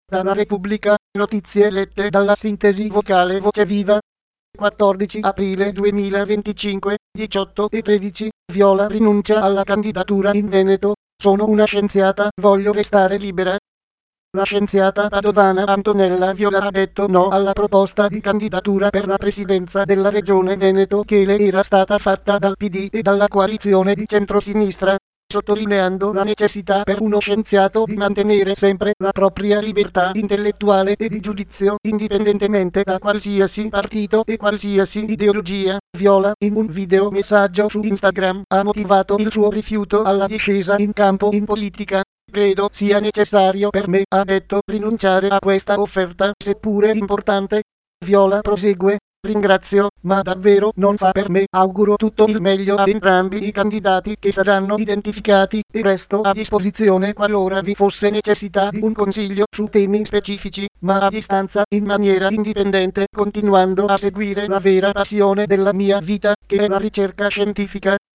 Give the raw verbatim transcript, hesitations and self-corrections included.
Dalla Repubblica, notizie lette dalla sintesi vocale Voce Viva. quattordici aprile duemilaventicinque, diciotto e tredici, Viola rinuncia alla candidatura in Veneto, sono una scienziata, voglio restare libera. La scienziata padovana Antonella Viola ha detto no alla proposta di candidatura per la presidenza della regione Veneto che le era stata fatta dal P D e dalla coalizione di centrosinistra, sottolineando la necessità per uno scienziato di mantenere sempre la propria libertà intellettuale e di giudizio, indipendentemente da qualsiasi partito e qualsiasi ideologia. Viola, in un video messaggio su Instagram, ha motivato il suo rifiuto alla discesa in campo in politica. Credo sia necessario per me, ha detto, rinunciare a questa offerta, seppure importante. Viola prosegue. Ringrazio, ma davvero non fa per me. Auguro tutto il meglio a entrambi i candidati che saranno identificati e resto a disposizione qualora vi fosse necessità di un consiglio su temi specifici, ma a distanza, in maniera indipendente, continuando a seguire la vera passione della mia vita, che è la ricerca scientifica.